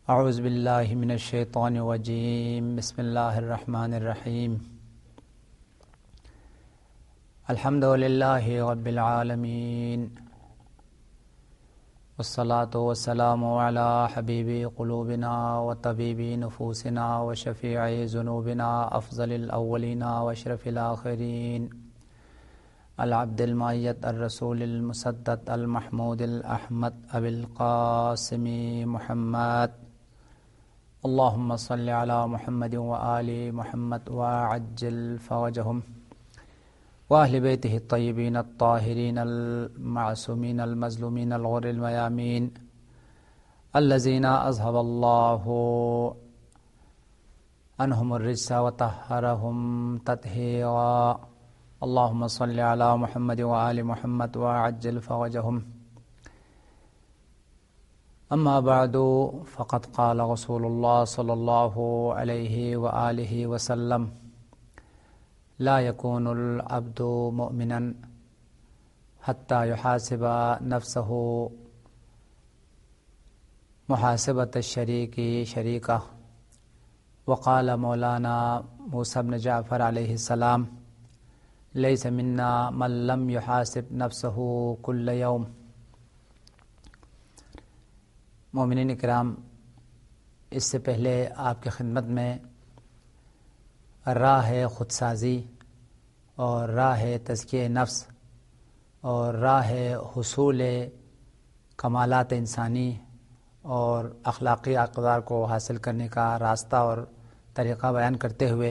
اعوذ باللہ من الشیطان الرجیم بسم اللہ الرحمن الرحیم الحمد للہ رب العالمین والصلاة والسلام علی حبیب قلوبنا وطبیب نفوسنا وشفیع ذنوبنا افضل الاولین واشرف الآخرین العبد المعیت الرسول المسدد المحمود الاحمد ابی القاسم محمد اللهم صل على محمد وآل محمد وعجل فرجهم وأهل بيته الطيبين الطاهرين المعصومين المظلومين الغر الميامين الذين أذهب الله عنهم الرجس وطهرهم تطهيرا اللهم صل على محمد وآل محمد وعجل فرجهم اما بعد فقد قال رسول الله صلى الله عليه وآله وسلم لا يكون العبد مؤمنا حتى يحاسب نفسه محاسبة الشريك شريكه وقال مولانا موسى بن جعفر عليه السلام ليس منا من لم يحاسب نفسه كل يوم. مومنین کرام، اس سے پہلے آپ کی خدمت میں راہ خودسازی اور راہ تزکیہ نفس اور راہ حصول کمالات انسانی اور اخلاقی اقدار کو حاصل کرنے کا راستہ اور طریقہ بیان کرتے ہوئے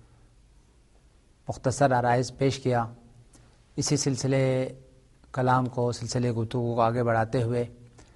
مختصر آرائز پیش کیا. اسی سلسلے کلام کو، سلسلے گفتگو کو آگے بڑھاتے ہوئے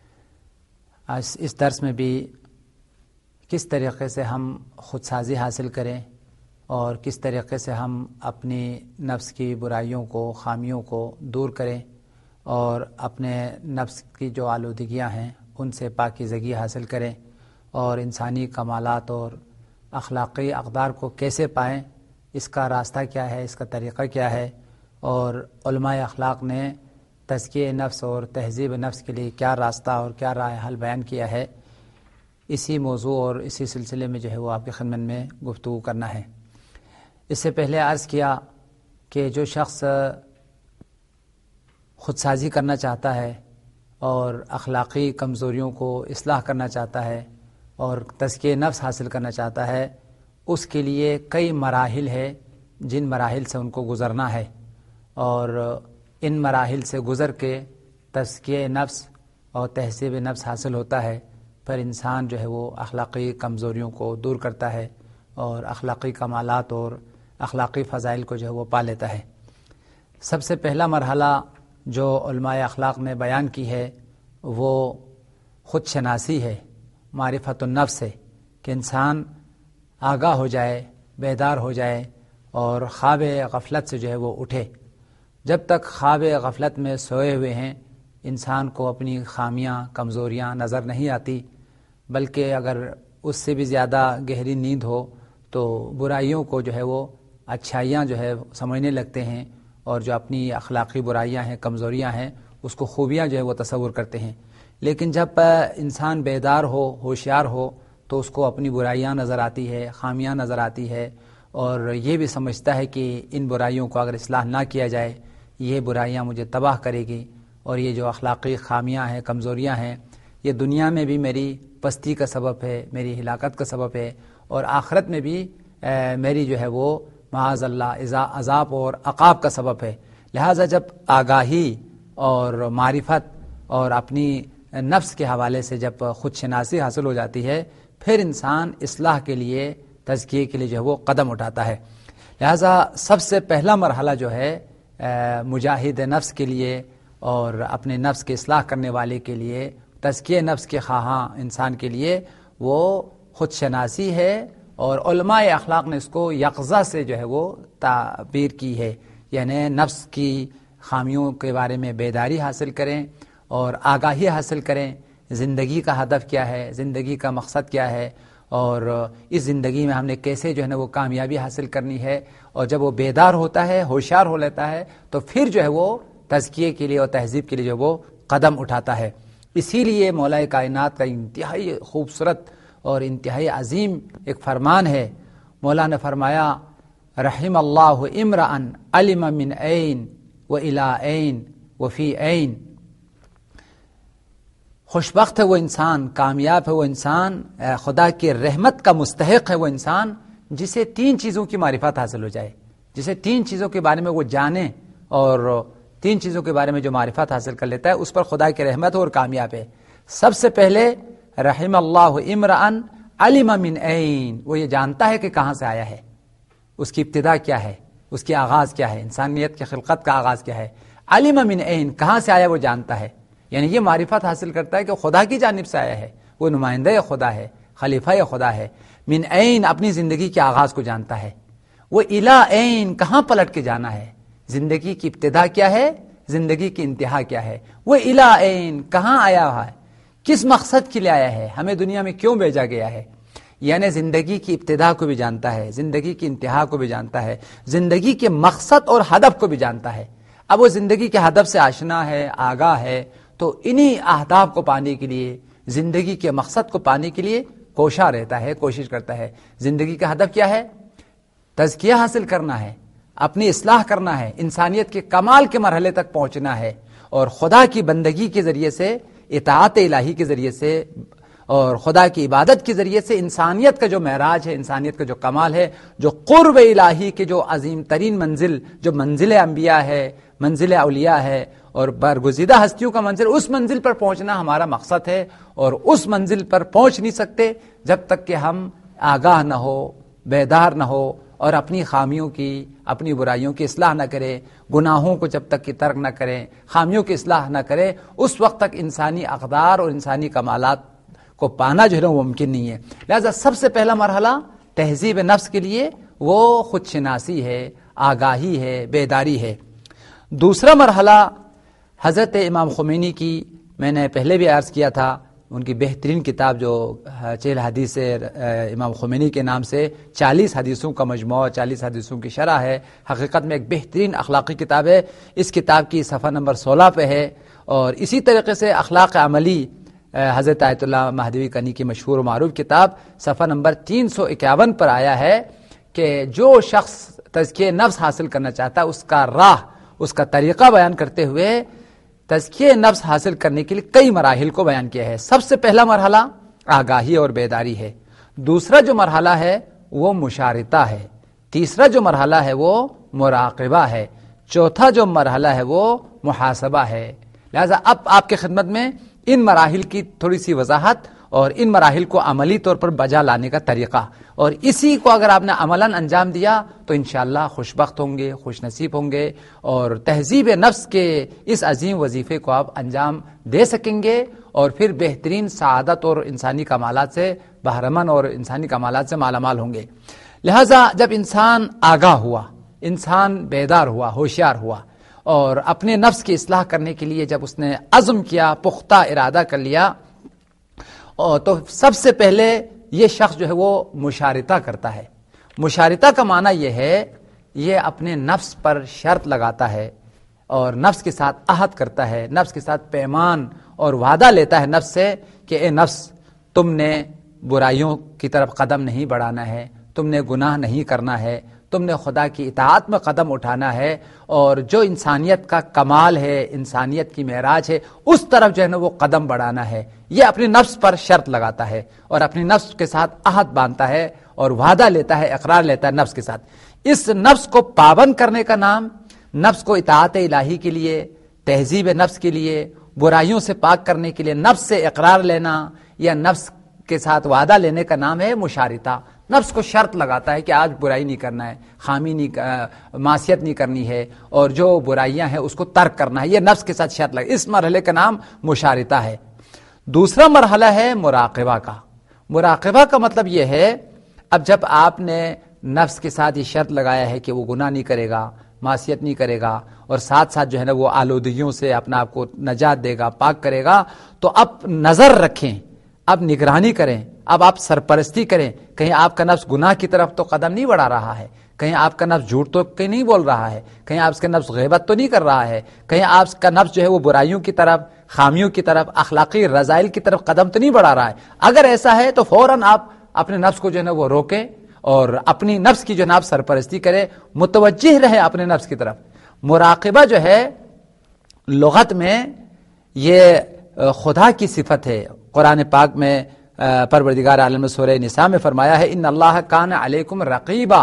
اس درس میں بھی کس طریقے سے ہم خودسازی حاصل کریں اور کس طریقے سے ہم اپنی نفس کی برائیوں کو، خامیوں کو دور کریں اور اپنے نفس کی جو آلودگیاں ہیں ان سے پاکیزگی حاصل کریں اور انسانی کمالات اور اخلاقی اقدار کو کیسے پائیں، اس کا راستہ کیا ہے، اس کا طریقہ کیا ہے، اور علماء اخلاق نے تزکیہ نفس اور تہذیب نفس کے لیے کیا راستہ اور کیا راہ حل بیان کیا ہے. اسی موضوع اور اسی سلسلے میں جو ہے وہ آپ کی خدمت میں گفتگو کرنا ہے. اس سے پہلے عرض کیا کہ جو شخص خودسازی کرنا چاہتا ہے اور اخلاقی کمزوریوں کو اصلاح کرنا چاہتا ہے اور تزکیہ نفس حاصل کرنا چاہتا ہے، اس کے لیے کئی مراحل ہے جن مراحل سے ان کو گزرنا ہے، اور ان مراحل سے گزر کے تزکیہ نفس اور تہذیب نفس حاصل ہوتا ہے. پھر انسان جو ہے وہ اخلاقی کمزوریوں کو دور کرتا ہے اور اخلاقی کمالات اور اخلاقی فضائل کو جو ہے وہ پا لیتا ہے. سب سے پہلا مرحلہ جو علماء اخلاق نے بیان کی ہے وہ خود شناسی ہے، معرفت النفس ہے، کہ انسان آگاہ ہو جائے، بیدار ہو جائے اور خواب غفلت سے جو ہے وہ اٹھے. جب تک خواب غفلت میں سوئے ہوئے ہیں انسان کو اپنی خامیاں، کمزوریاں نظر نہیں آتی، بلکہ اگر اس سے بھی زیادہ گہری نیند ہو تو برائیوں کو جو ہے وہ اچھائیاں جو ہے سمجھنے لگتے ہیں، اور جو اپنی اخلاقی برائیاں ہیں، کمزوریاں ہیں، اس کو خوبیاں جو ہے وہ تصور کرتے ہیں. لیکن جب انسان بیدار ہو، ہوشیار ہو، تو اس کو اپنی برائیاں نظر آتی ہے، خامیاں نظر آتی ہے، اور یہ بھی سمجھتا ہے کہ ان برائیوں کو اگر اصلاح نہ کیا جائے یہ برائیاں مجھے تباہ کرے گی، اور یہ جو اخلاقی خامیاں ہیں، کمزوریاں ہیں، یہ دنیا میں بھی میری پستی کا سبب ہے، میری ہلاکت کا سبب ہے، اور آخرت میں بھی میری جو ہے وہ معاذ اللہ عذاب اور عقاب کا سبب ہے. لہٰذا جب آگاہی اور معرفت اور اپنی نفس کے حوالے سے جب خود شناسی حاصل ہو جاتی ہے، پھر انسان اصلاح کے لیے، تزکیے کے لیے جو ہے وہ قدم اٹھاتا ہے. لہٰذا سب سے پہلا مرحلہ جو ہے مجاہد نفس کے لیے اور اپنے نفس کی اصلاح کرنے والے کے لیے، تزکیہ نفس کے خواہاں انسان کے لیے، وہ خود شناسی ہے. اور علماء اخلاق نے اس کو یقظہ سے جو ہے وہ تعبیر کی ہے، یعنی نفس کی خامیوں کے بارے میں بیداری حاصل کریں اور آگاہی حاصل کریں. زندگی کا ہدف کیا ہے، زندگی کا مقصد کیا ہے، اور اس زندگی میں ہم نے کیسے جو ہے نا وہ کامیابی حاصل کرنی ہے. اور جب وہ بیدار ہوتا ہے، ہوشیار ہو لیتا ہے، تو پھر جو ہے وہ تزکیے کے لیے اور تہذیب کے لیے جو وہ قدم اٹھاتا ہے. اسی لیے مولا کائنات کا انتہائی خوبصورت اور انتہائی عظیم ایک فرمان ہے. مولا نے فرمایا رحم اللہ امرأن علم من عین و الی عین و فی عین. خوشبخت ہے وہ انسان، کامیاب ہے وہ انسان، خدا کی رحمت کا مستحق ہے وہ انسان جسے 3 چیزوں کی معرفت حاصل ہو جائے، جسے 3 چیزوں کے بارے میں وہ جانے اور 3 چیزوں کے بارے میں جو معرفت حاصل کر لیتا ہے اس پر خدا کی رحمت اور کامیاب ہے. سب سے پہلے رحم اللہ امرأن علم من عین، وہ یہ جانتا ہے کہ کہاں سے آیا ہے، اس کی ابتدا کیا ہے، اس کی آغاز کیا ہے، انسانیت کی خلقت کا آغاز کیا ہے. علم من عین، کہاں سے آیا وہ جانتا ہے، یعنی یہ معرفت حاصل کرتا ہے کہ خدا کی جانب سے آیا ہے، وہ نمائندہ خدا ہے، خلیفہ خدا ہے. من عین، اپنی زندگی کے آغاز کو جانتا ہے. وہ الی عین، کہاں پلٹ کے جانا ہے، زندگی کی ابتدا کیا ہے، زندگی کی انتہا کیا ہے. وہ الی عین، کہاں آیا ہے، کس مقصد کے لیے آیا ہے، ہمیں دنیا میں کیوں بھیجا گیا ہے. یعنی زندگی کی ابتدا کو بھی جانتا ہے، زندگی کی انتہا کو بھی جانتا ہے، زندگی کے مقصد اور ہدف کو بھی جانتا ہے. اب وہ زندگی کے ہدف سے آشنا ہے، آگاہ ہے، تو انہی اہداف کو پانے کے لیے، زندگی کے مقصد کو پانے کے لیے کوشاں رہتا ہے، کوشش کرتا ہے. زندگی کا ہدف کیا ہے، تزکیہ حاصل کرنا ہے، اپنی اصلاح کرنا ہے، انسانیت کے کمال کے مرحلے تک پہنچنا ہے، اور خدا کی بندگی کے ذریعے سے، اطاعت الہی کے ذریعے سے اور خدا کی عبادت کے ذریعے سے انسانیت کا جو معراج ہے، انسانیت کا جو کمال ہے، جو قرب الہی کے جو عظیم ترین منزل، جو منزل انبیاء ہے، منزل اولیاء ہے اور برگزیدہ ہستیوں کا منزل، اس منزل پر پہنچنا ہمارا مقصد ہے. اور اس منزل پر پہنچ نہیں سکتے جب تک کہ ہم آگاہ نہ ہو، بیدار نہ ہو، اور اپنی خامیوں کی، اپنی برائیوں کی اصلاح نہ کریں، گناہوں کو جب تک کہ ترک نہ کریں، خامیوں کی اصلاح نہ کریں، اس وقت تک انسانی اقدار اور انسانی کمالات کو پانا جو ہے وہ ممکن نہیں ہے. لہذا سب سے پہلا مرحلہ تہذیب نفس کے لیے وہ خود شناسی ہے، آگاہی ہے، بیداری ہے. دوسرا مرحلہ حضرت امام خمینی کی، میں نے پہلے بھی عرض کیا تھا، ان کی بہترین کتاب جو 40 حدیث امام خمینی کے نام سے 40 حدیثوں کا مجموعہ، 40 حدیثوں کی شرح ہے، حقیقت میں ایک بہترین اخلاقی کتاب ہے. اس کتاب کی صفحہ نمبر 16 پہ ہے. اور اسی طریقے سے اخلاق عملی حضرت آیت اللہ مہدوی کنی کی مشہور و معروف کتاب صفحہ نمبر 351 پر آیا ہے کہ جو شخص تزکیہ نفس حاصل کرنا چاہتا ہے، اس کا راہ، اس کا طریقہ بیان کرتے ہوئے تزکیہ نفس حاصل کرنے کے لیے کئی مراحل کو بیان کیا ہے. سب سے پہلا مرحلہ آگاہی اور بیداری ہے. دوسرا جو مرحلہ ہے وہ مشارطہ ہے. تیسرا جو مرحلہ ہے وہ مراقبہ ہے. چوتھا جو مرحلہ ہے وہ محاسبہ ہے. لہذا اب آپ کی خدمت میں ان مراحل کی تھوڑی سی وضاحت اور ان مراحل کو عملی طور پر بجا لانے کا طریقہ، اور اسی کو اگر آپ نے عملاً انجام دیا تو انشاءاللہ خوشبخت ہوں گے، خوش نصیب ہوں گے، اور تہذیب نفس کے اس عظیم وظیفے کو آپ انجام دے سکیں گے، اور پھر بہترین سعادت اور انسانی کمالات سے بہرمند اور انسانی کمالات سے مالا مال ہوں گے. لہذا جب انسان آگاہ ہوا، انسان بیدار ہوا، ہوشیار ہوا، اور اپنے نفس کی اصلاح کرنے کے لیے جب اس نے عزم کیا، پختہ ارادہ کر لیا، تو سب سے پہلے یہ شخص جو ہے وہ مشارطہ کرتا ہے. مشارطہ کا معنی یہ ہے، یہ اپنے نفس پر شرط لگاتا ہے اور نفس کے ساتھ عہد کرتا ہے، نفس کے ساتھ پیمان اور وعدہ لیتا ہے نفس سے کہ اے نفس، تم نے برائیوں کی طرف قدم نہیں بڑھانا ہے، تم نے گناہ نہیں کرنا ہے، تم نے خدا کی اطاعت میں قدم اٹھانا ہے، اور جو انسانیت کا کمال ہے، انسانیت کی معراج ہے، اس طرف جو ہے نا وہ قدم بڑھانا ہے. یہ اپنے نفس پر شرط لگاتا ہے اور اپنے نفس کے ساتھ عہد باندھتا ہے اور وعدہ لیتا ہے، اقرار لیتا ہے نفس کے ساتھ. اس نفس کو پابند کرنے کا نام، نفس کو اطاعت الہی کے لیے، تہذیب نفس کے لیے، برائیوں سے پاک کرنے کے لیے نفس سے اقرار لینا یا نفس کے ساتھ وعدہ لینے کا نام ہے مشارطہ. نفس کو شرط لگاتا ہے کہ آج برائی نہیں کرنا ہے، خامی نہیں، معصیت نہیں کرنی ہے، اور جو برائیاں ہیں اس کو ترک کرنا ہے. یہ نفس کے ساتھ شرط لگا. اس مرحلے کا نام مشارطہ ہے. دوسرا مرحلہ ہے مراقبہ کا. مراقبہ کا مطلب یہ ہے، اب جب آپ نے نفس کے ساتھ یہ شرط لگایا ہے کہ وہ گناہ نہیں کرے گا، معصیت نہیں کرے گا، اور ساتھ ساتھ جو ہے نا وہ آلودگیوں سے اپنا آپ کو نجات دے گا، پاک کرے گا، تو اب نظر رکھیں، اب نگرانی کریں، اب آپ سرپرستی کریں، کہیں آپ کا نفس گناہ کی طرف تو قدم نہیں بڑھا رہا ہے، کہیں آپ کا نفس جھوٹ تو کہیں نہیں بول رہا ہے، کہیں آپ کا نفس غیبت تو نہیں کر رہا ہے، کہیں آپ کا نفس جو ہے وہ برائیوں کی طرف، خامیوں کی طرف، اخلاقی رذائل کی طرف قدم تو نہیں بڑھا رہا ہے۔ اگر ایسا ہے تو فوراً آپ اپنے نفس کو جو ہے نا وہ روکیں اور اپنی نفس کی جو ہے نا آپ سرپرستی کریں، متوجہ رہیں اپنے نفس کی طرف۔ مراقبہ جو ہے لغت میں یہ خدا کی صفت ہے۔ قرآن پاک میں پروردگار عالم نے سورہ نساء میں فرمایا ہے ان اللہ کان علیکم رقیبا،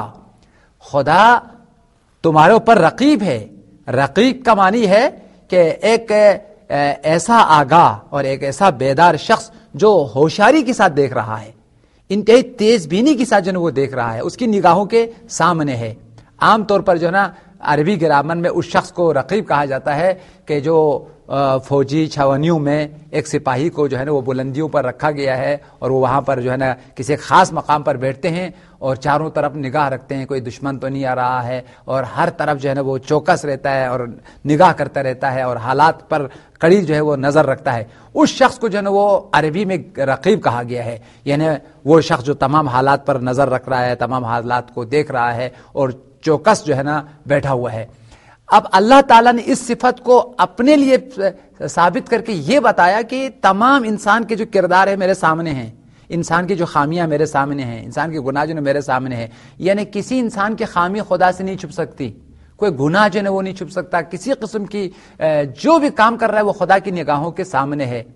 خدا تمہارے اوپر رقیب ہے۔ رقیب کا معنی ہے کہ ایک ایسا آگاہ اور ایک ایسا بیدار شخص جو ہوشیاری کے ساتھ دیکھ رہا ہے، انتہائی تیز بینی کے ساتھ جو ہے وہ دیکھ رہا ہے، اس کی نگاہوں کے سامنے ہے۔ عام طور پر جو ہے نا عربی گرامر میں اس شخص کو رقیب کہا جاتا ہے کہ جو فوجی چھاونیوں میں ایک سپاہی کو جو ہے نا وہ بلندیوں پر رکھا گیا ہے اور وہ وہاں پر جو ہے نا کسی خاص مقام پر بیٹھتے ہیں اور چاروں طرف نگاہ رکھتے ہیں، کوئی دشمن تو نہیں آ رہا ہے، اور ہر طرف جو ہے نا وہ چوکس رہتا ہے اور نگاہ کرتا رہتا ہے اور حالات پر کڑی جو ہے وہ نظر رکھتا ہے۔ اس شخص کو جو ہے نا وہ عربی میں رقیب کہا گیا ہے، یعنی وہ شخص جو تمام حالات پر نظر رکھ رہا ہے، تمام حالات کو دیکھ رہا ہے اور چوکس جو ہے نا بیٹھا ہوا ہے۔ اب اللہ تعالیٰ نے اس صفت کو اپنے لیے ثابت کر کے یہ بتایا کہ تمام انسان کے جو کردار ہے میرے سامنے ہیں، انسان کی جو خامیاں میرے سامنے ہیں، انسان کے گناہ جو میرے سامنے ہیں، یعنی کسی انسان کی خامی خدا سے نہیں چھپ سکتی، کوئی گناہ جو ہے وہ نہیں چھپ سکتا، کسی قسم کی جو بھی کام کر رہا ہے وہ خدا کی نگاہوں کے سامنے ہے۔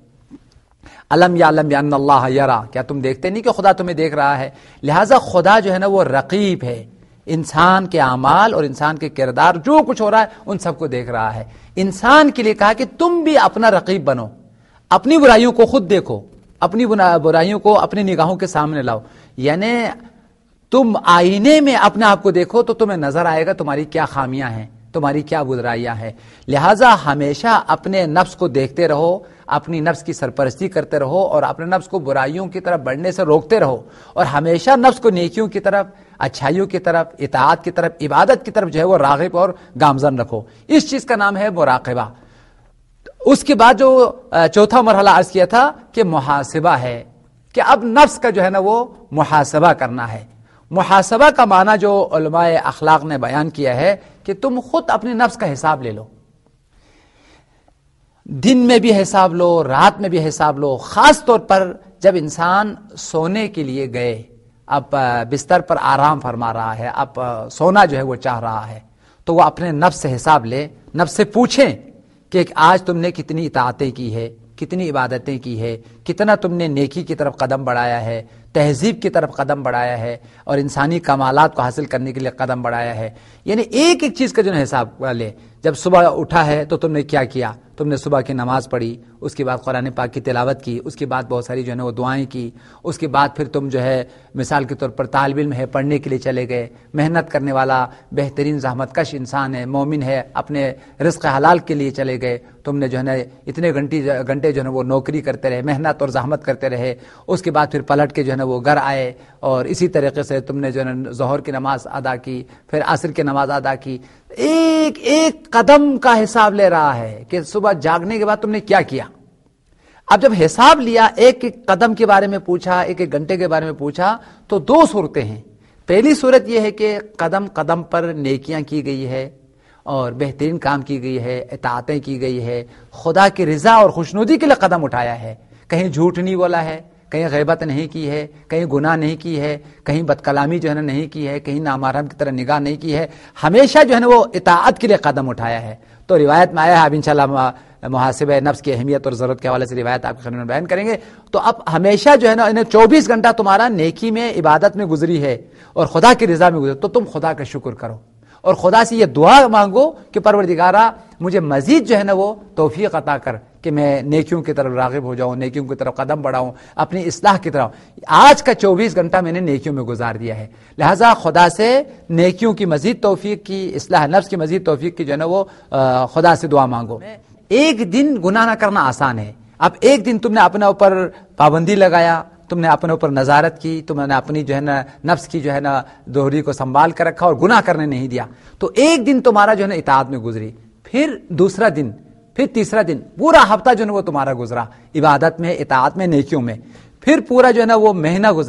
الم یعلم بان اللہ یرا، کیا تم دیکھتے نہیں کہ خدا تمہیں دیکھ رہا ہے؟ لہٰذا خدا جو ہے نا وہ رقیب ہے، انسان کے اعمال اور انسان کے کردار جو کچھ ہو رہا ہے ان سب کو دیکھ رہا ہے۔ انسان کے لیے کہا کہ تم بھی اپنا رقیب بنو، اپنی برائیوں کو خود دیکھو، اپنی برائیوں کو اپنی نگاہوں کے سامنے لاؤ، یعنی تم آئینے میں اپنے آپ کو دیکھو تو تمہیں نظر آئے گا تمہاری کیا خامیاں ہیں، تمہاری کیا برائیاں ہیں۔ لہٰذا ہمیشہ اپنے نفس کو دیکھتے رہو، اپنی نفس کی سرپرستی کرتے رہو اور اپنے نفس کو برائیوں کی طرف بڑھنے سے روکتے رہو، اور ہمیشہ نفس کو نیکیوں کی طرف، اچھائیوں کی طرف، اطاعت کی طرف، عبادت کی طرف جو ہے وہ راغب اور گامزن رکھو۔ اس چیز کا نام ہے مراقبہ۔ اس کے بعد جو چوتھا مرحلہ عرض کیا تھا کہ محاسبہ ہے، کہ اب نفس کا جو ہے نا وہ محاسبہ کرنا ہے۔ محاسبہ کا معنی جو علماء اخلاق نے بیان کیا ہے کہ تم خود اپنے نفس کا حساب لے لو، دن میں بھی حساب لو، رات میں بھی حساب لو۔ خاص طور پر جب انسان سونے کے لیے گئے، اب بستر پر آرام فرما رہا ہے، اب سونا جو ہے وہ چاہ رہا ہے، تو وہ اپنے نفس سے حساب لے، نفس سے پوچھیں کہ آج تم نے کتنی اطاعتیں کی ہے، کتنی عبادتیں کی ہے، کتنا تم نے نیکی کی طرف قدم بڑھایا ہے، تہذیب کی طرف قدم بڑھایا ہے اور انسانی کمالات کو حاصل کرنے کے لیے قدم بڑھایا ہے۔ یعنی ایک ایک چیز کا جو ہے حساب لے۔ جب صبح اٹھا ہے تو تم نے کیا کیا؟ تم نے صبح کی نماز پڑھی، اس کے بعد قرآن پاک کی تلاوت کی، اس کے بعد بہت ساری جو ہے وہ دعائیں کی، اس کے بعد پھر تم جو ہے مثال کے طور پر طالب علم ہے، پڑھنے کے لیے چلے گئے، محنت کرنے والا بہترین زحمت کش انسان ہے، مومن ہے، اپنے رزق حلال کے لیے چلے گئے، تم نے جو ہے نا اتنے گھنٹے جو ہے وہ نوکری کرتے رہے، محنت اور زحمت کرتے رہے، اس کے بعد پھر پلٹ کے جو ہے نا وہ گھر آئے اور اسی طریقے سے تم نے جو ہے نا ظہر کی نماز ادا کی، پھر عصر کی نماز ادا کی۔ ایک ایک قدم کا حساب لے رہا ہے کہ صبح جاگنے کے بعد تم نے کیا کیا۔ اب جب حساب لیا، ایک ایک قدم کے بارے میں پوچھا، ایک ایک گھنٹے کے بارے میں پوچھا، تو دو صورتیں ہیں۔ پہلی صورت یہ ہے کہ قدم قدم پر نیکیاں کی گئی ہے اور بہترین کام کی گئی ہے، اطاعتیں کی گئی ہے، خدا کی رضا اور خوشنودی کے لیے قدم اٹھایا ہے، کہیں جھوٹ نہیں بولا ہے، کہیں غیبت نہیں کی ہے، کہیں گناہ نہیں کی ہے، کہیں بد کلامی جو ہے نا نہیں کی ہے، کہیں نامحرم کی طرح نگاہ نہیں کی ہے، ہمیشہ جو ہے نا وہ اطاعت کے لیے قدم اٹھایا ہے۔ تو روایت میں آیا ہے، اب انشاءاللہ محاسبہ نفس کی اہمیت اور ضرورت کے حوالے سے روایت آپ کے خدمت میں بیان کریں گے۔ تو اب ہمیشہ جو ہے نا 24 گھنٹہ تمہارا نیکی میں، عبادت میں گزری ہے اور خدا کی رضا میں گزری، تو تم خدا کا شکر کرو اور خدا سے یہ دعا مانگو کہ پروردگارا مجھے مزید جو ہے نا وہ توفیق عطا کر کہ میں نیکیوں کی طرف راغب ہو جاؤں، نیکیوں کی طرف قدم بڑھاؤں، اپنی اصلاح کی طرف۔ آج کا 24 گھنٹہ میں نے نیکیوں میں گزار دیا ہے، لہٰذا خدا سے نیکیوں کی مزید توفیق کی، اصلاح نفس کی مزید توفیق کی جو ہے نا وہ خدا سے دعا مانگو۔ ایک دن گناہ نہ کرنا آسان ہے۔ اب ایک دن تم نے اپنے اوپر پابندی لگایا، تم نے اپنے اوپر نظارت کی، تم نے اپنی جو ہے نا نفس کی جو ہے نا دوہری کو سنبھال کر رکھا اور گناہ کرنے نہیں دیا، تو ایک دن تمہارا جو ہے نا اطاعت میں گزری، پھر دوسرا دن، پھر تیسرا دن، پورا ہفتہ جو ہے وہ تمہارا گزرا عبادت میں، اطاعت میں، نیکیوں میں، پھر پورا جو ہے نا وہ مہینہ گزرا۔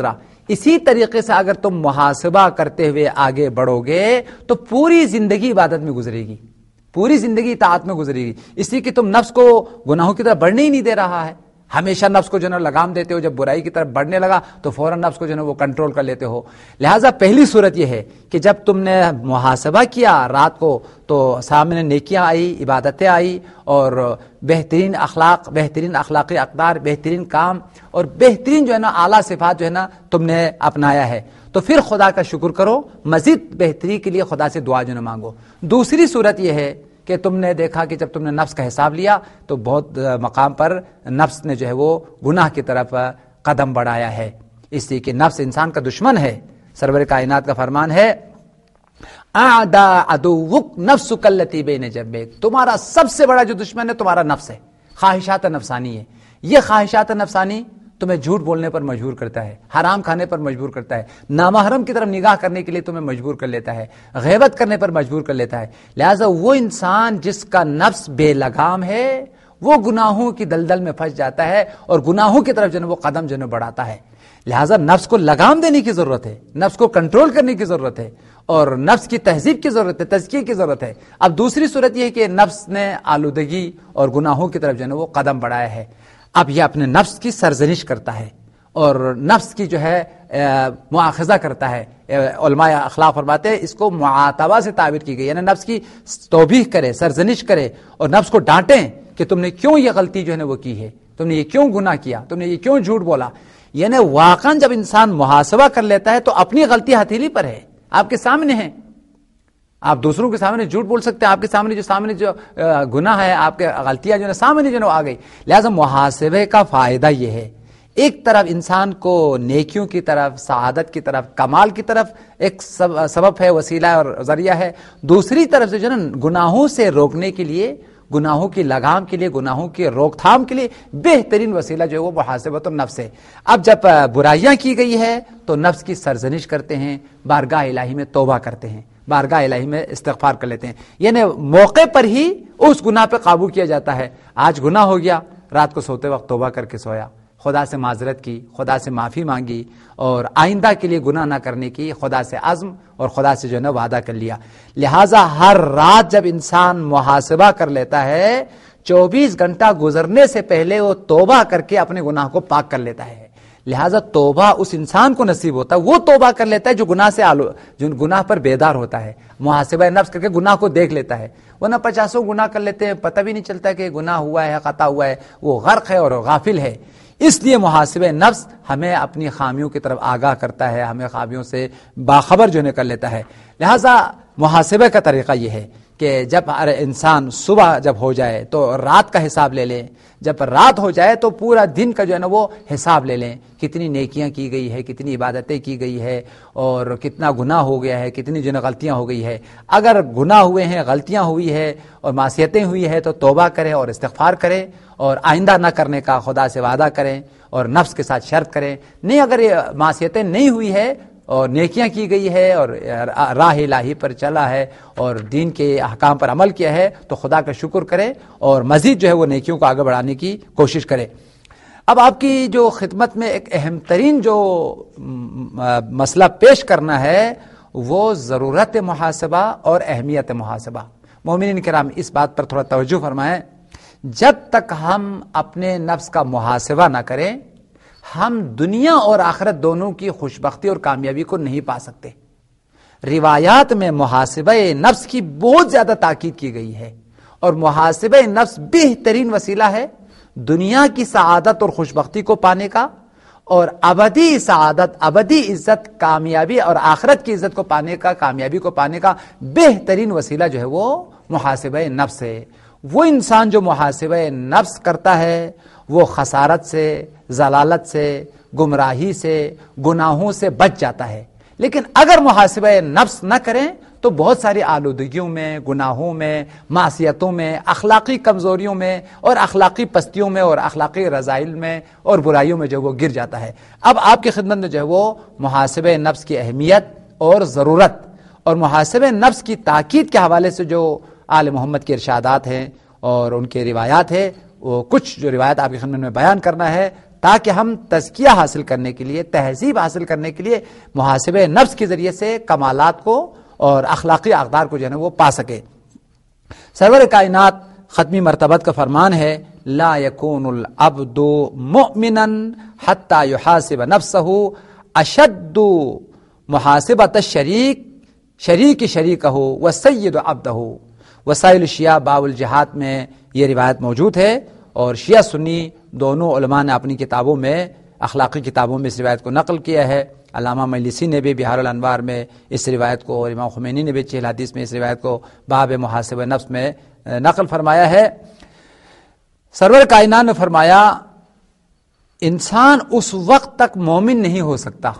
اسی طریقے سے اگر تم محاسبہ کرتے ہوئے آگے بڑھو گے تو پوری زندگی عبادت میں گزرے گی، پوری زندگی اطاعت میں گزرے گی، اس لیے کہ تم نفس کو گناہوں کی طرف بڑھنے ہی نہیں دے رہا ہے. ہمیشہ نفس کو جو ہے لگام دیتے ہو، جب برائی کی طرف بڑھنے لگا تو فوراً نفس کو جو ہے وہ کنٹرول کر لیتے ہو. لہٰذا پہلی صورت یہ ہے کہ جب تم نے محاسبہ کیا رات کو تو سامنے نیکیاں آئی، عبادتیں آئی، اور بہترین اخلاق، بہترین اخلاقی اقدار، بہترین کام اور بہترین جو ہے نا اعلیٰ صفات جو ہے نا تم نے اپنایا ہے، تو پھر خدا کا شکر کرو، مزید بہتری کے لیے خدا سے دعا جو ہے مانگو. دوسری صورت یہ ہے کہ تم نے دیکھا کہ جب تم نے نفس کا حساب لیا تو بہت مقام پر نفس نے جو ہے وہ گناہ کی طرف قدم بڑھایا ہے، اس لیے کہ نفس انسان کا دشمن ہے. سرور کائنات کا فرمان ہے اعدا عدوک نفسک التی بین جنبیک، تمہارا سب سے بڑا جو دشمن ہے تمہارا نفس ہے، خواہشات نفسانی ہے. یہ خواہشات نفسانی تمہیں جھوٹ بولنے پر مجبور کرتا ہے، حرام کھانے پر مجبور کرتا ہے، نامحرم کی طرف نگاہ کرنے کے لیے تمہیں مجبور کر لیتا ہے، غیبت کرنے پر مجبور کر لیتا ہے. لہٰذا وہ انسان جس کا نفس بے لگام ہے وہ گناہوں کی دلدل میں پھنس جاتا ہے اور گناہوں کی طرف جو ہے وہ قدم جو ہے بڑھاتا ہے. لہٰذا نفس کو لگام دینے کی ضرورت ہے، نفس کو کنٹرول کرنے کی ضرورت ہے اور نفس کی تہذیب کی ضرورت ہے، تزکیے کی ضرورت ہے. اب دوسری صورت یہ ہے کہ نفس نے آلودگی اور گناہوں کی طرف جو ہے وہ قدم بڑھایا ہے. اب یہ اپنے نفس کی سرزنش کرتا ہے اور نفس کی جو ہے مواخذہ کرتا ہے. علماء اخلاق فرماتے ہیں اس کو معاتبہ سے تعبیر کی گئی، یعنی نفس کی توبیخ کرے، سرزنش کرے اور نفس کو ڈانٹیں کہ تم نے کیوں یہ غلطی جو ہے وہ کی ہے، تم نے یہ کیوں گناہ کیا، تم نے یہ کیوں جھوٹ بولا. یعنی واقعاً جب انسان محاسبہ کر لیتا ہے تو اپنی غلطی ہتھیلی پر ہے، آپ کے سامنے ہے. آپ دوسروں کے سامنے جھوٹ بول سکتے ہیں، آپ کے سامنے جو گناہ ہے، آپ کے غلطیاں جو ہے سامنے جو آ گئی. لہذا محاسبے کا فائدہ یہ ہے، ایک طرف انسان کو نیکیوں کی طرف، سعادت کی طرف، کمال کی طرف ایک سبب ہے، وسیلہ اور ذریعہ ہے. دوسری طرف سے جو ہے نا گناہوں سے روکنے کے لیے، گناہوں کی لگام کے لیے، گناہوں کی روک تھام کے لیے بہترین وسیلہ جو ہے وہ محاسبۃ النفس ہے. اب جب برائیاں کی گئی ہے تو نفس کی سرزنش کرتے ہیں، بارگاہ الہی میں توبہ کرتے ہیں، بارگاہ الہی میں استغفار کر لیتے ہیں. یعنی موقع پر ہی اس گناہ پہ قابو کیا جاتا ہے. آج گناہ ہو گیا، رات کو سوتے وقت توبہ کر کے سویا، خدا سے معذرت کی، خدا سے معافی مانگی اور آئندہ کے لیے گناہ نہ کرنے کی خدا سے عزم اور خدا سے جو ہے نا وعدہ کر لیا. لہٰذا ہر رات جب انسان محاسبہ کر لیتا ہے 24 گھنٹہ گزرنے سے پہلے وہ توبہ کر کے اپنے گناہ کو پاک کر لیتا ہے. لہٰذا توبہ اس انسان کو نصیب ہوتا ہے، وہ توبہ کر لیتا ہے جو گناہ سے جو گناہ پر بیدار ہوتا ہے، محاسبہ نفس کر کے گناہ کو دیکھ لیتا ہے. ورنہ 50 گناہ کر لیتے ہیں، پتہ بھی نہیں چلتا کہ گناہ ہوا ہے، خطا ہوا ہے، وہ غرق ہے اور غافل ہے. اس لیے محاسبہ نفس ہمیں اپنی خامیوں کی طرف آگاہ کرتا ہے، ہمیں خامیوں سے باخبر جو کر لیتا ہے. لہٰذا محاسبہ کا طریقہ یہ ہے کہ جب انسان صبح جب ہو جائے تو رات کا حساب لے لیں، جب رات ہو جائے تو پورا دن کا جو ہے نا وہ حساب لے لیں، کتنی نیکیاں کی گئی ہے، کتنی عبادتیں کی گئی ہے اور کتنا گناہ ہو گیا ہے، کتنی جو ہے غلطیاں ہو گئی ہے. اگر گناہ ہوئے ہیں، غلطیاں ہوئی ہے اور معصیتیں ہوئی ہے تو توبہ کریں اور استغفار کریں اور آئندہ نہ کرنے کا خدا سے وعدہ کریں اور نفس کے ساتھ شرط کریں. نہیں، اگر یہ معصیتیں نہیں ہوئی ہے اور نیکیاں کی گئی ہے اور راہ الہی پر چلا ہے اور دین کے احکام پر عمل کیا ہے تو خدا کا شکر کرے اور مزید جو ہے وہ نیکیوں کو آگے بڑھانے کی کوشش کرے. اب آپ کی جو خدمت میں ایک اہم ترین جو مسئلہ پیش کرنا ہے وہ ضرورت محاسبہ اور اہمیت محاسبہ. مومنین کرام اس بات پر تھوڑا توجہ فرمائیں، جب تک ہم اپنے نفس کا محاسبہ نہ کریں ہم دنیا اور آخرت دونوں کی خوشبختی اور کامیابی کو نہیں پا سکتے. روایات میں محاسبہ نفس کی بہت زیادہ تاکید کی گئی ہے اور محاسبہ نفس بہترین وسیلہ ہے دنیا کی سعادت اور خوشبختی کو پانے کا اور ابدی سعادت، ابدی عزت، کامیابی اور آخرت کی عزت کو پانے کا، کامیابی کو پانے کا بہترین وسیلہ جو ہے وہ محاسبہ نفس ہے. وہ انسان جو محاسبہ نفس کرتا ہے وہ خسارت سے، ضلالت سے، گمراہی سے، گناہوں سے بچ جاتا ہے. لیکن اگر محاسبہ نفس نہ کریں تو بہت ساری آلودگیوں میں، گناہوں میں، معصیتوں میں، اخلاقی کمزوریوں میں اور اخلاقی پستیوں میں اور اخلاقی رذائل میں اور برائیوں میں جو وہ گر جاتا ہے. اب آپ کی خدمت میں جو ہے وہ محاسبہ نفس کی اہمیت اور ضرورت اور محاسبہ نفس کی تاکید کے حوالے سے جو آل محمد کے ارشادات ہیں اور ان کے روایات ہیں، وہ کچھ جو روایت آپ کی خدمت میں بیان کرنا ہے تاکہ ہم تزکیہ حاصل کرنے کے لیے، تہذیب حاصل کرنے کے لیے محاسبہ نفس کے ذریعے سے کمالات کو اور اخلاقی اقدار کو جو ہے وہ پا سکے۔ سرور کائنات ختمی مرتبت کا فرمان ہے، لا یکون العبد مؤمنا حتی یحاسب نفسہ اشد محاسبۃ الشریک شریک شریکہ والسید عبدہ۔ وسائل الشیعہ باب الجہاد میں یہ روایت موجود ہے، اور شیعہ سنی دونوں علماء نے اپنی کتابوں میں، اخلاقی کتابوں میں اس روایت کو نقل کیا ہے۔ علامہ مجلسی نے بھی بہار الانوار میں اس روایت کو، اور امام خمینی نے بھی چہل حدیث میں اس روایت کو باب محاسبہ نفس میں نقل فرمایا ہے۔ سرور کائنات نے فرمایا، انسان اس وقت تک مومن نہیں ہو سکتا،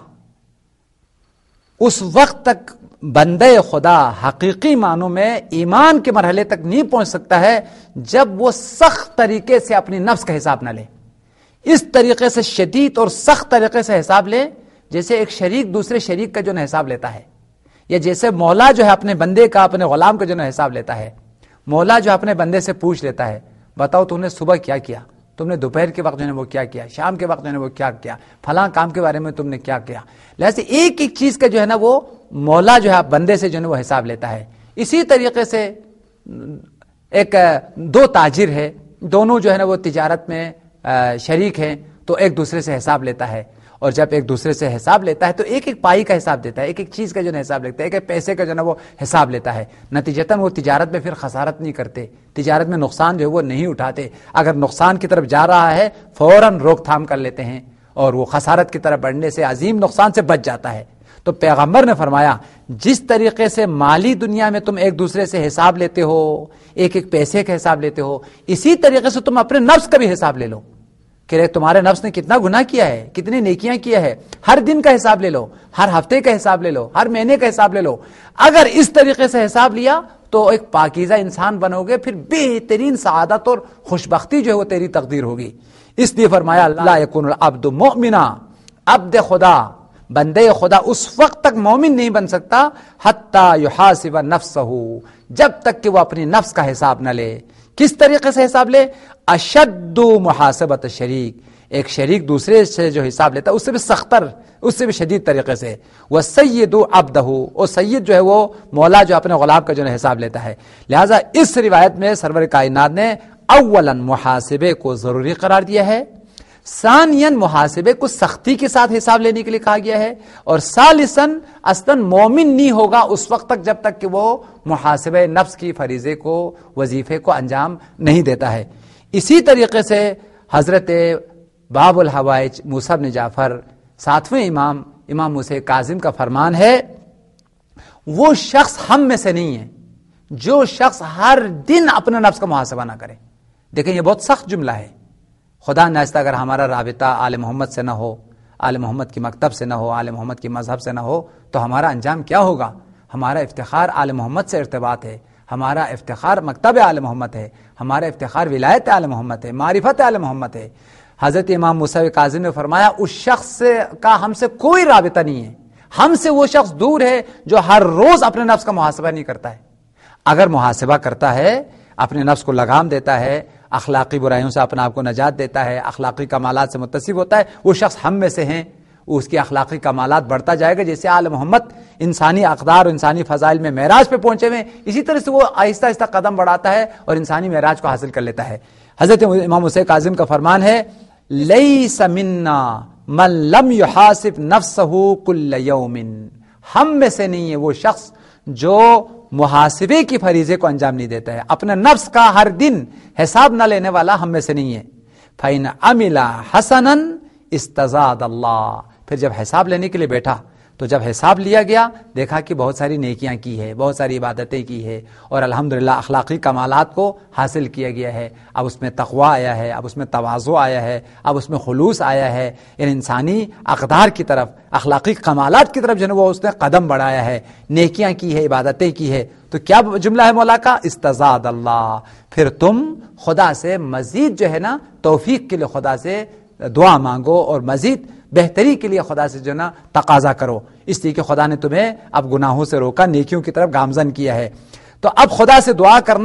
اس وقت تک بندے خدا حقیقی معنوں میں ایمان کے مرحلے تک نہیں پہنچ سکتا ہے جب وہ سخت طریقے سے اپنی نفس کا حساب نہ لے، اس طریقے سے شدید اور سخت طریقے سے حساب لے جیسے ایک شریک دوسرے شریک کا جو ہے حساب لیتا ہے، یا جیسے مولا جو ہے اپنے بندے کا، اپنے غلام کا جو ہے حساب لیتا ہے۔ مولا جو اپنے بندے سے پوچھ لیتا ہے، بتاؤ تم نے صبح کیا کیا، تم نے دوپہر کے وقت جو ہے وہ کیا کیا، شام کے وقت جو ہے وہ کیا کیا، فلاں کام کے بارے میں تم نے کیا کیا۔ لہذا ایک ایک چیز کا جو ہے نا وہ مولا جو ہے بندے سے جو ہے وہ حساب لیتا ہے۔ اسی طریقے سے ایک دو تاجر ہے، دونوں جو ہے نا وہ تجارت میں شریک ہیں، تو ایک دوسرے سے حساب لیتا ہے، اور جب ایک دوسرے سے حساب لیتا ہے تو ایک ایک پائی کا حساب دیتا ہے، ایک ایک چیز کا جو ہے حساب لیتا ہے، ایک ایک پیسے کا جو ہے وہ حساب لیتا ہے۔ نتیجتاً وہ تجارت میں پھر خسارت نہیں کرتے، تجارت میں نقصان جو ہے وہ نہیں اٹھاتے، اگر نقصان کی طرف جا رہا ہے فوراً روک تھام کر لیتے ہیں، اور وہ خسارت کی طرف بڑھنے سے، عظیم نقصان سے بچ جاتا ہے۔ تو پیغمبر نے فرمایا، جس طریقے سے مالی دنیا میں تم ایک دوسرے سے حساب لیتے ہو، ایک ایک پیسے کا حساب لیتے ہو، اسی طریقے سے تم اپنے نفس کا بھی حساب لے لو کہ تمہارے نفس نے کتنا گناہ کیا ہے، کتنی نیکیاں کیا ہے، ہر دن کا حساب لے لو، ہر ہفتے کا حساب لے لو، ہر مہینے کا حساب لے لو۔ اگر اس طریقے سے حساب لیا تو ایک پاکیزہ انسان بنو گے، پھر بہترین سعادت اور خوشبختی جو ہے وہ تیری تقدیر ہوگی۔ اس لیے فرمایا، لا یکون العبد مؤمنا، عبد خدا، بندے خدا اس وقت تک مومن نہیں بن سکتا حتی یحاسب نفسہ، جب تک کہ وہ اپنی نفس کا حساب نہ لے۔ کس طریقے سے حساب لے؟ اشد محاسبۃ شریک، ایک شریک دوسرے سے جو حساب لیتا ہے اس سے بھی سختر، اس سے بھی شدید طریقے سے۔ والسید عبدہ، اور سید جو ہے وہ مولا جو اپنے غلام کا جو ہے حساب لیتا ہے۔ لہذا اس روایت میں سرور کائنات نے اولا محاسبے کو ضروری قرار دیا ہے، ثانیاً محاسبے کو سختی کے ساتھ حساب لینے کے لیے کہا گیا ہے، اور ثالثاً اصلاً مومن نہیں ہوگا اس وقت تک جب تک کہ وہ محاسبہ نفس کی فریضے کو، وظیفے کو انجام نہیں دیتا ہے۔ اسی طریقے سے حضرت باب الحوائج موسیٰ بن جعفر 7ویں امام موسیٰ کاظم کا فرمان ہے، وہ شخص ہم میں سے نہیں ہے جو شخص ہر دن اپنے نفس کا محاسبہ نہ کرے۔ دیکھیں یہ بہت سخت جملہ ہے۔ خدا ناستہ اگر ہمارا رابطہ آل محمد سے نہ ہو، آل محمد کی مکتب سے نہ ہو، آل محمد کی مذہب سے نہ ہو، تو ہمارا انجام کیا ہوگا؟ ہمارا افتخار آل محمد سے ارتباط ہے، ہمارا افتخار مکتب آل محمد ہے، ہمارا افتخار ولایت آل محمد ہے، معرفت آل محمد ہے۔ حضرت امام موسیٰ کاظم نے فرمایا، اس شخص کا ہم سے کوئی رابطہ نہیں ہے، ہم سے وہ شخص دور ہے جو ہر روز اپنے نفس کا محاسبہ نہیں کرتا ہے۔ اگر محاسبہ کرتا ہے، اپنے نفس کو لگام دیتا ہے، اخلاقی برائیوں سے اپنے آپ کو نجات دیتا ہے، اخلاقی کمالات سے متصف ہوتا ہے، وہ شخص ہم میں سے ہیں، اس کی اخلاقی کمالات بڑھتا جائے گا۔ جیسے آل محمد انسانی اقدار اور انسانی فضائل میں معراج پہ پہنچے ہوئے، اسی طرح سے وہ آہستہ آہستہ قدم بڑھاتا ہے اور انسانی معراج کو حاصل کر لیتا ہے۔ حضرت امام موسیٰ کاظم کا فرمان ہے، لیس منا من لم یحاسب نفسہ کل یوم، ہم میں سے نہیں ہے وہ شخص جو محاسبے کی فریضے کو انجام نہیں دیتا ہے، اپنے نفس کا ہر دن حساب نہ لینے والا ہم میں سے نہیں ہے۔ فَإِنْ عَمِلَ حَسَنًا اسْتَزَادَ اللَّهُ، پھر جب حساب لینے کے لیے بیٹھا تو جب حساب لیا گیا دیکھا کہ بہت ساری نیکیاں کی ہے، بہت ساری عبادتیں کی ہے، اور الحمدللہ اخلاقی کمالات کو حاصل کیا گیا ہے۔ اب اس میں تقوی آیا ہے، اب اس میں تواضع آیا ہے، اب اس میں خلوص آیا ہے، ان انسانی اقدار کی طرف، اخلاقی کمالات کی طرف جو ہے وہ اس نے قدم بڑھایا ہے، نیکیاں کی ہے، عبادتیں کی ہے۔ تو کیا جملہ ہے مولا کا؟ استزاد اللہ، پھر تم خدا سے مزید جو ہے نا توفیق کے لیے خدا سے دعا مانگو اور مزید بہتری کے لیے خدا سے جو نا تقاضا کرو، اس لیے کہ خدا نے تمہیں اب گناہوں سے روکا، نیکیوں کی طرف گامزن کیا ہے۔ تو اب خدا سے دعا کرنا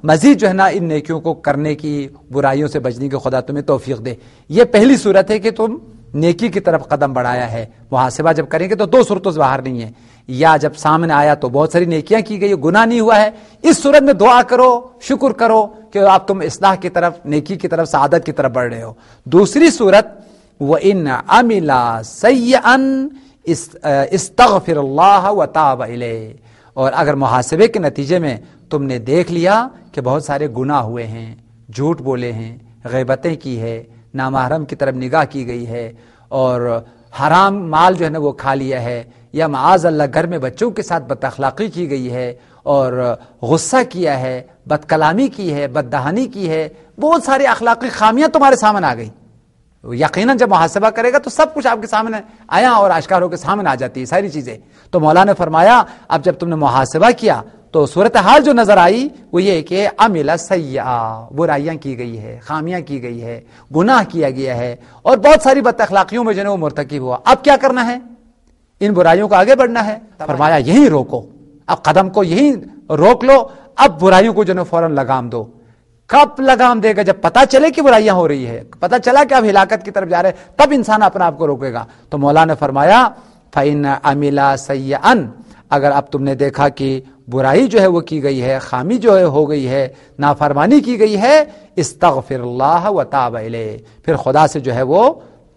مزید جو ہے نا ان نیکیوں کو کرنے کی، برائیوں سے بچنے کی خدا تمہیں توفیق دے۔ یہ پہلی صورت ہے کہ تم نیکی کی طرف قدم بڑھایا ہے۔ محاسبہ جب کریں گے تو دو صورتوں سے باہر نہیں ہے، یا جب سامنے آیا تو بہت ساری نیکیاں کی گئی، گناہ نہیں ہوا ہے، اس صورت میں دعا کرو، شکر کرو کہ آپ تم اصلاح کی طرف، نیکی کی طرف، سعادت کی طرف بڑھ رہے ہو۔ دوسری صورت وَإِنْ عَمِلَ سَيِّئًا اسْتَغْفِرَ اللَّهَ وَتَابَ إِلَيْهِ، اور اگر محاسبے کے نتیجے میں تم نے دیکھ لیا کہ بہت سارے گناہ ہوئے ہیں، جھوٹ بولے ہیں، غیبتیں کی ہے، نامحرم کی طرف نگاہ کی گئی ہے، اور حرام مال جو ہے نا وہ کھا لیا ہے، یا معاذ اللہ گھر میں بچوں کے ساتھ بد اخلاقی کی گئی ہے، اور غصہ کیا ہے، بد کلامی کی ہے، بد دہانی کی ہے، بہت ساری اخلاقی خامیاں تمہارے سامنے آ گئی، یقیناً جب محاسبہ کرے گا تو سب کچھ آپ کے سامنے آیا اور آشکار ہو کے سامنے آ جاتی ہے ساری چیزیں۔ تو مولانا نے فرمایا اب جب تم نے محاسبہ کیا تو صورتحال جو نظر آئی وہ یہ کہ عمل سیئا، برائیاں کی گئی ہے، خامیاں کی گئی ہے، گناہ کیا گیا ہے، اور بہت ساری بد اخلاقیوں میں جو ہے وہ مرتکب ہوا۔ اب کیا کرنا ہے؟ ان برائیوں کو آگے بڑھنا ہے۔ فرمایا یہیں روکو، اب قدم کو یہیں روک لو، اب برائیوں کو جو ہے فوراً لگام دو۔ کب لگام دے گا؟ جب پتہ چلے کہ برائیاں ہو رہی ہے، پتہ چلا کہ اب ہلاکت کی طرف جا رہے، تب انسان اپنے آپ کو روکے گا۔ تو مولانا نے فرمایا فَإِنَّ عَمِلَ سَيِّئًا، اگر اب تم نے دیکھا کہ برائی جو ہے وہ کی گئی ہے، خامی جو ہے ہو گئی ہے، نافرمانی کی گئی ہے، استغفر اللہ وتاب الیہ، پھر خدا سے جو ہے وہ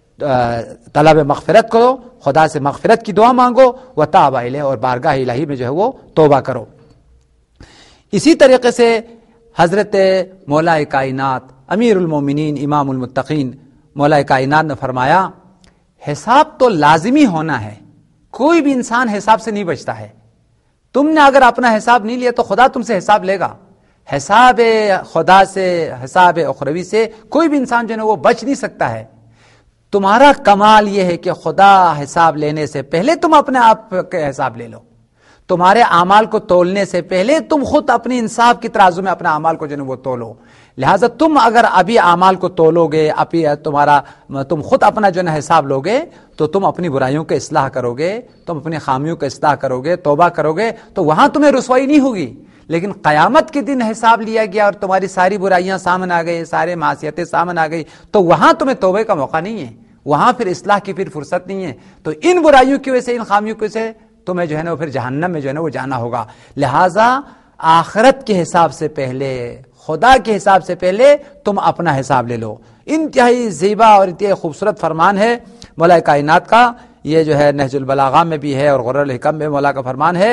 طلب مغفرت کرو، خدا سے مغفرت کی دعا مانگو، وتاب الیہ، اور بارگاہ الہی میں جو ہے وہ توبہ کرو۔ اسی طریقے سے حضرت مولا کائنات امیر المومنین امام المتقین مولا کائنات نے فرمایا حساب تو لازمی ہونا ہے، کوئی بھی انسان حساب سے نہیں بچتا ہے۔ تم نے اگر اپنا حساب نہیں لیا تو خدا تم سے حساب لے گا۔ حساب خدا سے، حساب اخروی سے کوئی بھی انسان جو ہے وہ بچ نہیں سکتا ہے۔ تمہارا کمال یہ ہے کہ خدا حساب لینے سے پہلے تم اپنے آپ کا حساب لے لو، تمہارے اعمال کو تولنے سے پہلے تم خود اپنی انصاف کی ترازو میں اپنے اعمال کو جو ہے وہ تولو۔ لہٰذا تم اگر ابھی اعمال کو تولو گے، ابھی تم خود اپنا جو ہے حساب لوگے تو تم اپنی برائیوں کا اصلاح کرو گے، تم اپنی خامیوں کا اصلاح کرو گے، توبہ کرو گے، تو وہاں تمہیں رسوائی نہیں ہوگی۔ لیکن قیامت کے دن حساب لیا گیا اور تمہاری ساری برائیاں سامنے آ گئی، سارے معصیتیں سامنے آ گئی، تو وہاں تمہیں توبے کا موقع نہیں ہے، وہاں پھر اصلاح کی پھر فرصت نہیں ہے۔ تو ان برائیوں کی وجہ سے، ان خامیوں کی وجہ سے تمہیں جو ہے نا پھر جہنم میں جو ہے نا وہ جانا ہوگا۔ لہٰذا آخرت کے حساب سے پہلے، خدا کے حساب سے پہلے تم اپنا حساب لے لو۔ انتہائی زیبا اور انتہائی خوبصورت فرمان ہے مولا کائنات کا، یہ جو ہے نہج البلاغہ میں بھی ہے اور غرر الحکم میں مولا کا فرمان ہے،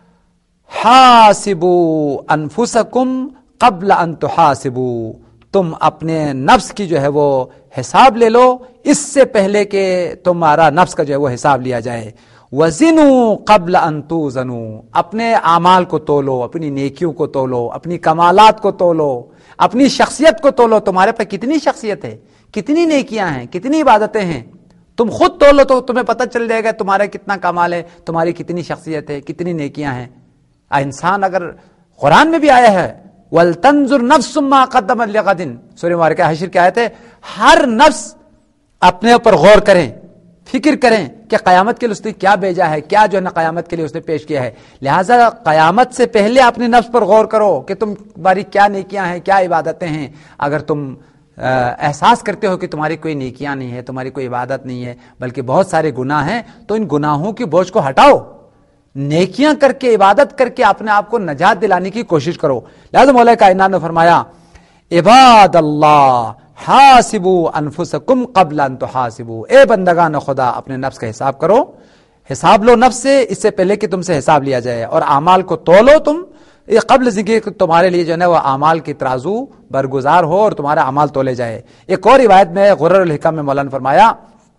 حاسبوا انفسکم قبل ان تحاسبوا، تم اپنے نفس کی جو ہے وہ حساب لے لو اس سے پہلے کہ تمہارا نفس کا جو ہے وہ حساب لیا جائے۔ وزنوا قبل ان توزنوا، اپنے اعمال کو تولو، اپنی نیکیوں کو تولو، اپنی کمالات کو تولو، اپنی شخصیت کو تولو، تمہارے پہ کتنی شخصیت ہے، کتنی نیکیاں ہیں، کتنی عبادتیں ہیں، تم خود تولو تو تمہیں پتہ چل جائے گا تمہارا کتنا کمال ہے، تمہاری کتنی شخصیت ہے، کتنی نیکیاں ہیں۔ انسان اگر قرآن میں بھی آیا ہے وَلْتَنْظُرْ نَفْسٌ مَا قَدَّمَتْ لِغَدٍ، سورہ مبارکہ حشر کی آیت ہے، ہر نفس اپنے اوپر غور کریں، فکر کریں کہ قیامت کے لیے اس نے کیا بھیجا ہے، کیا جو ہے نا قیامت کے لیے اس نے پیش کیا ہے۔ لہٰذا قیامت سے پہلے اپنے نفس پر غور کرو کہ تم باری کیا نیکیاں ہیں، کیا عبادتیں ہیں۔ اگر تم احساس کرتے ہو کہ تمہاری کوئی نیکیاں نہیں ہے، تمہاری کوئی عبادت نہیں ہے، بلکہ بہت سارے گناہ ہیں، تو ان گناہوں کی بوجھ کو ہٹاؤ، نیکیاں کر کے، عبادت کر کے اپنے آپ کو نجات دلانے کی کوشش کرو۔ لہذا مولا کائنات نے فرمایا عباد اللہ حاسبوا انفسکم قبل ان تحاسبوا، اے بندگان خدا اپنے نفس کا حساب کرو، حساب لو نفس سے اس سے پہلے کہ تم سے حساب لیا جائے، اور اعمال کو تولو تم قبل ذکر تمہارے لیے جو ہے وہ اعمال کی ترازو برگزار ہو اور تمہارا اعمال تولے جائے۔ ایک اور روایت میں غرر الحکم میں مولانا نے فرمایا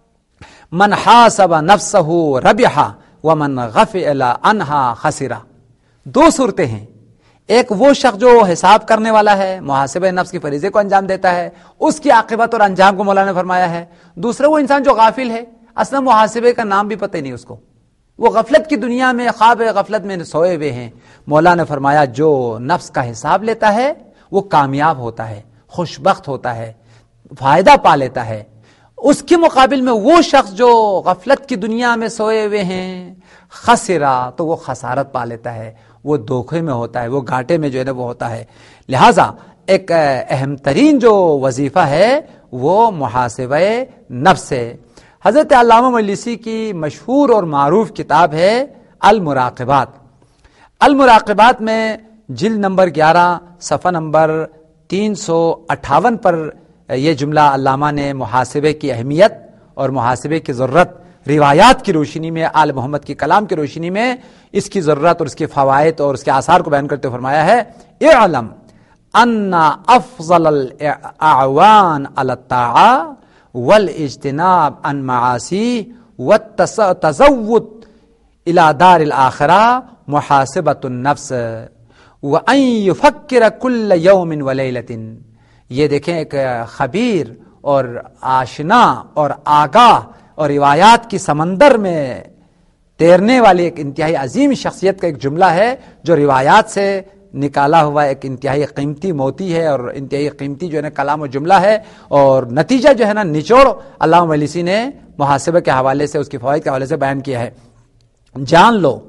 من حاسب نفسہ ربح ومن غفل عنہا خسرا۔ دو صورتیں ہیں، ایک وہ شخص جو حساب کرنے والا ہے، محاسبہ نفس کی فریضے کو انجام دیتا ہے، اس کی عاقبت اور انجام کو مولانا نے فرمایا ہے۔ دوسرا وہ انسان جو غافل ہے، اصلا محاسبے کا نام بھی پتہ ہی نہیں اس کو، وہ غفلت کی دنیا میں، خواب غفلت میں سوئے ہوئے ہیں۔ مولانا نے فرمایا جو نفس کا حساب لیتا ہے وہ کامیاب ہوتا ہے، خوشبخت ہوتا ہے، فائدہ پا لیتا ہے۔ اس کے مقابل میں وہ شخص جو غفلت کی دنیا میں سوئے ہوئے ہیں، خسرا، تو وہ خسارت پا لیتا ہے۔ وہ دھوکے میں ہوتا ہے، وہ گھاٹے میں جو ہے نا وہ ہوتا ہے. لہذا ایک اہم ترین جو وظیفہ ہے وہ محاسبہ نفس ہے. حضرت علامہ مجلسی کی مشہور اور معروف کتاب ہے المراقبات. المراقبات میں جلد نمبر 11 صفحہ نمبر 358 پر یہ جملہ علامہ نے محاسبے کی اہمیت اور محاسبے کی ضرورت روایات کی روشنی میں، آل محمد کی کلام کی روشنی میں اس کی ضرورت اور اس کے فوائد اور اس کے آثار کو بیان کرتے ہوئے فرمایا ہے: اعلم ان افضل الاعوان علی الطاعة والاجتناب عن معاصی والتزود الى دار الآخرة محاسبة النفس وان يفکر كل يوم ولیلة. یہ دیکھیں ایک خبیر اور آشنا اور آگاہ اور روایات کی سمندر میں تیرنے والی ایک انتہائی عظیم شخصیت کا ایک جملہ ہے جو روایات سے نکالا ہوا ایک انتہائی قیمتی موتی ہے اور انتہائی قیمتی جو ہے نا کلام و جملہ ہے. اور نتیجہ جو ہے نا نچوڑ علامہ مجلسی نے محاسبہ کے حوالے سے، اس کی فوائد کے حوالے سے بیان کیا ہے. جان لو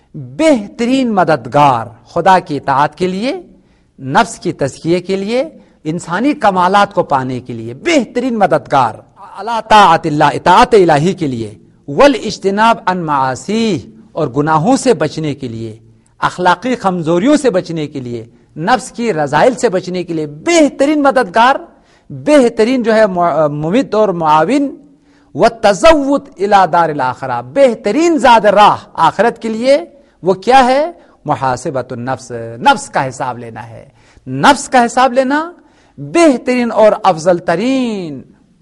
بہترین مددگار خدا کی اطاعت کے لیے، نفس کی تزکیے کے لیے، انسانی کمالات کو پانے کے لیے بہترین مددگار اللہ طاعت اللہ، اطاعت الہی کے لیے، والاجتناب عن معاصی اور گناہوں سے بچنے کے لیے، اخلاقی کمزوریوں سے بچنے کے لیے، نفس کی رذائل سے بچنے کے لیے بہترین مددگار، بہترین جو ہے ممد اور معاون، والتزود الی دار الاخرہ، بہترین زاد راہ آخرت کے لیے وہ کیا ہے؟ محاسبۃ النفس، نفس کا حساب لینا ہے. نفس کا حساب لینا بہترین اور افضل ترین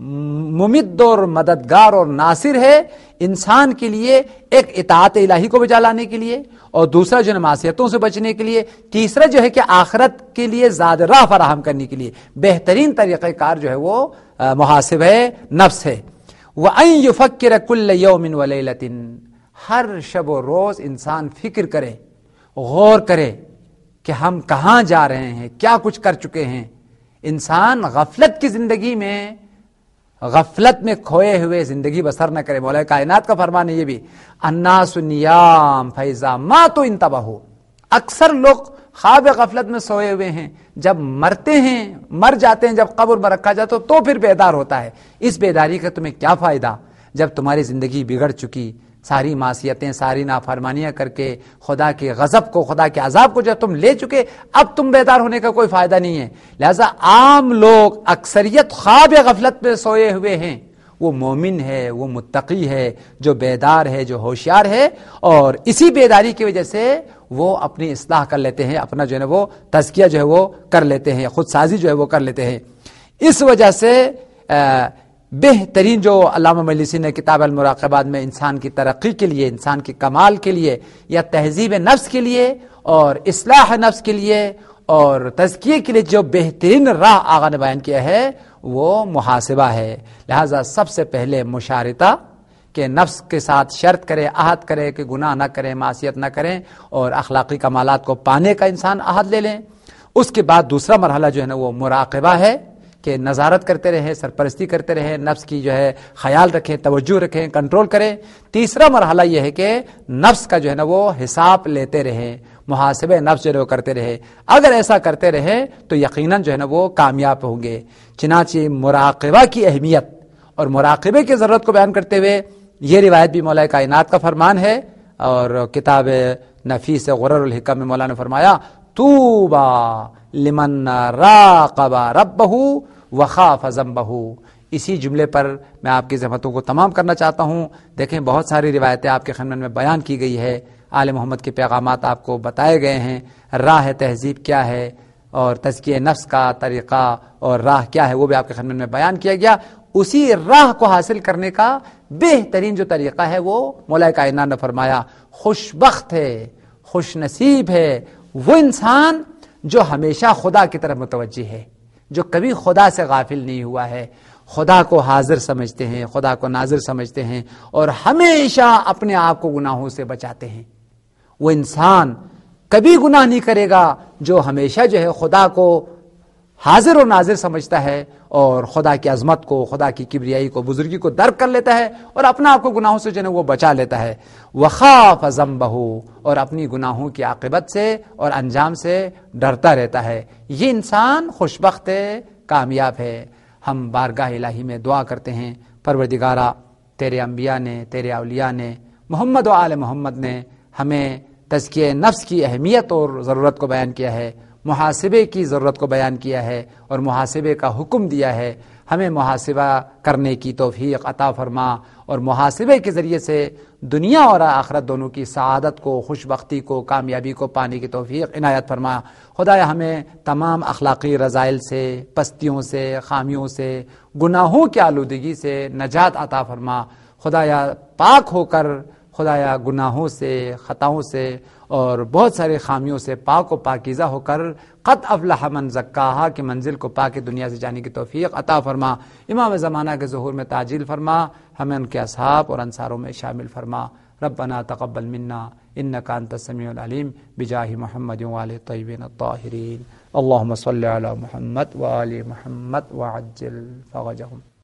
ممد اور مددگار اور ناصر ہے انسان کے لیے، ایک اطاعت الہی کو بجا لانے کے لیے، اور دوسرا جو ہے معصیتوں سے بچنے کے لیے، تیسرا جو ہے کہ آخرت کے لیے زاد راہ فراہم کرنے کے لیے بہترین طریقہ کار جو ہے وہ محاسبہ نفس ہے. وَأَن يُفَكِّرَ كُلَّ يَوْمٍ وَلَيْلَةٍ، ہر شب و روز انسان فکر کرے، غور کرے کہ ہم کہاں جا رہے ہیں، کیا کچھ کر چکے ہیں. انسان غفلت کی زندگی میں، غفلت میں کھوئے ہوئے زندگی بسر نہ کرے. مولا کائنات کا فرمان ہے یہ بھی، الناس نیام فاذا ماتوا انتبہوا. اکثر لوگ خواب غفلت میں سوئے ہوئے ہیں، جب مرتے ہیں، مر جاتے ہیں، جب قبر میں رکھا جاتا تو پھر بیدار ہوتا ہے. اس بیداری کا تمہیں کیا فائدہ جب تمہاری زندگی بگڑ چکی، ساری معصیتیں، ساری نافرمانیاں کر کے خدا کے غضب کو، خدا کے عذاب کو جب تم لے چکے، اب تم بیدار ہونے کا کوئی فائدہ نہیں ہے. لہذا عام لوگ، اکثریت خواب غفلت میں سوئے ہوئے ہیں. وہ مومن ہے، وہ متقی ہے، جو بیدار ہے، جو ہوشیار ہے، اور اسی بیداری کی وجہ سے وہ اپنی اصلاح کر لیتے ہیں، اپنا جو ہے وہ تزکیہ جو ہے وہ کر لیتے ہیں، خود سازی جو ہے وہ کر لیتے ہیں. اس وجہ سے بہترین جو علامہ مجلسی نے کتاب المراقبات میں انسان کی ترقی کے لیے، انسان کی کمال کے لیے، یا تہذیب نفس کے لیے اور اصلاح نفس کے لیے اور تزکیے کے لیے جو بہترین راہ آقا نے بیان کیا ہے وہ محاسبہ ہے. لہذا سب سے پہلے مشارطہ کہ نفس کے ساتھ شرط کرے، عہد کرے کہ گناہ نہ کریں، معصیت نہ کریں، اور اخلاقی کمالات کو پانے کا انسان عہد لے لیں. اس کے بعد دوسرا مرحلہ جو ہے نا وہ مراقبہ ہے کہ نظارت کرتے رہیں، سرپرستی کرتے رہیں، نفس کی جو ہے خیال رکھیں، توجہ رکھیں، کنٹرول کریں. تیسرا مرحلہ یہ ہے کہ نفس کا جو ہے نا وہ حساب لیتے رہیں، محاسبہ نفس جو ہے وہ کرتے رہے. اگر ایسا کرتے رہے تو یقیناً جو ہے نا وہ کامیاب ہوں گے. چنانچہ مراقبہ کی اہمیت اور مراقبے کی ضرورت کو بیان کرتے ہوئے یہ روایت بھی مولا کائنات کا فرمان ہے، اور کتاب نفیس غرر الحکم میں مولا نے فرمایا، طوبى لمن راقب ربہ وخاف ذنبہ. اسی جملے پر میں آپ کی زحمتوں کو تمام کرنا چاہتا ہوں. دیکھیں بہت ساری روایتیں آپ کے خدمت میں بیان کی گئی ہے، آل محمد کے پیغامات آپ کو بتائے گئے ہیں، راہ تہذیب کیا ہے اور تزکیہ نفس کا طریقہ اور راہ کیا ہے وہ بھی آپ کے خدمت میں بیان کیا گیا. اسی راہ کو حاصل کرنے کا بہترین جو طریقہ ہے وہ مولا کائنات نے فرمایا، خوش بخت ہے، خوش نصیب ہے وہ انسان جو ہمیشہ خدا کی طرف متوجہ ہے، جو کبھی خدا سے غافل نہیں ہوا ہے، خدا کو حاضر سمجھتے ہیں، خدا کو ناظر سمجھتے ہیں، اور ہمیشہ اپنے آپ کو گناہوں سے بچاتے ہیں. وہ انسان کبھی گناہ نہیں کرے گا جو ہمیشہ جو ہے خدا کو حاضر و ناظر سمجھتا ہے اور خدا کی عظمت کو، خدا کی کبریائی کو، بزرگی کو درک کر لیتا ہے اور اپنا آپ کو گناہوں سے جو ہے وہ بچا لیتا ہے. وخاف ذنبہ، اور اپنی گناہوں کی عاقبت سے اور انجام سے ڈرتا رہتا ہے. یہ انسان خوشبخت ہے، کامیاب ہے. ہم بارگاہ الہی میں دعا کرتے ہیں، پروردگارا تیرے انبیاء نے، تیرے اولیاء نے، محمد و آل محمد نے ہمیں تزکیہ نفس کی اہمیت اور ضرورت کو بیان کیا ہے، محاسبے کی ضرورت کو بیان کیا ہے اور محاسبے کا حکم دیا ہے. ہمیں محاسبہ کرنے کی توفیق عطا فرما اور محاسبے کے ذریعے سے دنیا اور آخرت دونوں کی سعادت کو، خوشبختی کو، کامیابی کو پانے کی توفیق عنایت فرما. خدایا ہمیں تمام اخلاقی رذائل سے، پستیوں سے، خامیوں سے، گناہوں کی آلودگی سے نجات عطا فرما. خدایا پاک ہو کر، خدایا گناہوں سے، خطاؤں سے اور بہت سارے خامیوں سے پاک و پاکیزہ ہو کر قد افلح من زکاہا کی منزل کو پا کے دنیا سے جانے کی توفیق عطا فرما. امام زمانہ کے ظہور میں تعجیل فرما، ہمیں ان کے اصحاب اور انصاروں میں شامل فرما. ربنا تقبل منا انک انت السمیع العلیم بجاہ محمد وآلہ الطیبین الطاہرین. اللهم صل علی محمد وآل محمد وعجل فرجهم.